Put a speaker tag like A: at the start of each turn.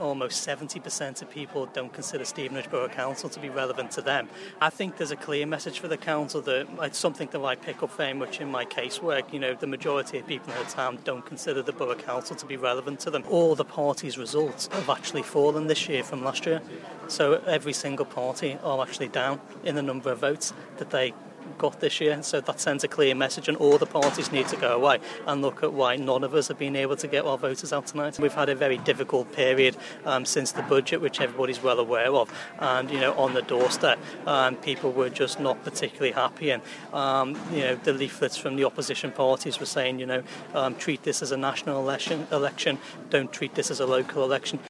A: almost 70% of people don't consider Stevenage Borough Council to be relevant to them. I think there's a clear message for the council that it's something that I pick up very much in my casework. The majority of people in the town don't consider the Borough Council to be relevant to them. All the parties' results have actually fallen this year from last year. So every single party are actually down in the number of votes that they got this year. So that sends a clear message, and all the parties need to go away and look at why none of us have been able to get our voters out tonight. We've had a very difficult period since the budget, which everybody's well aware of, and on the doorstep, people were just not particularly happy, and the leaflets from the opposition parties were saying treat this as a national election, don't treat this as a local election.